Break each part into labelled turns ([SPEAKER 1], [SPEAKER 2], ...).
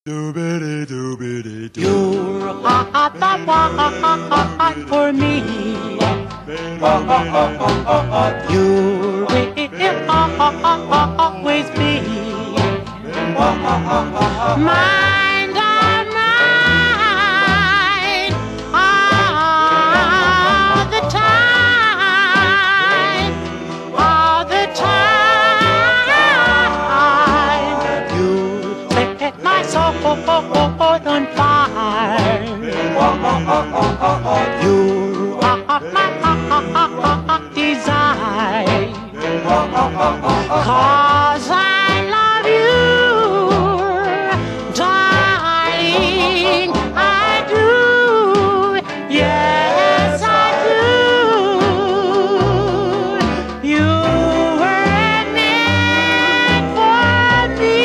[SPEAKER 1] Doobity doobity doo.
[SPEAKER 2] You're the one for me. You will always be mine, mine, all the time, all the time. You set my soul on fire. You are my desire. 'Cause I love you, darling, I do. Yes, I do. You were meant for me,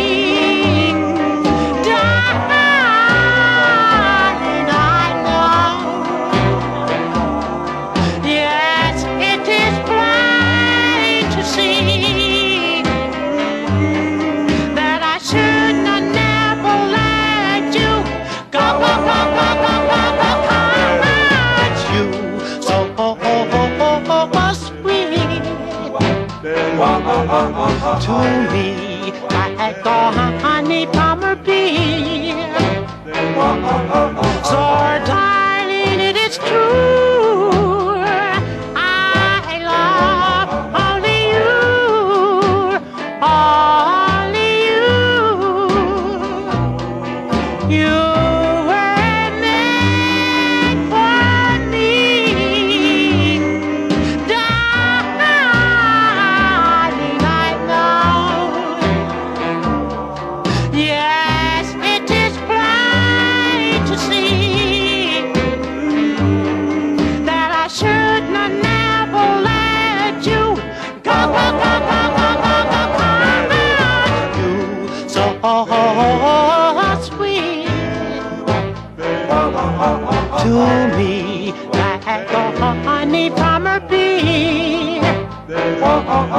[SPEAKER 2] darling, I know. Yes, it is plain to see that I should not never let you go, go, go, go, go, go, go, cause you so sweet to me, like a honey plumber bee. So darling, it is true, I love only you, only you. You were meant for me, darling, I know. Yes, it is plain to see that I should not never let you go, go, go, go, go, go, go, come on. You so sweet to me, like a honey from a bee.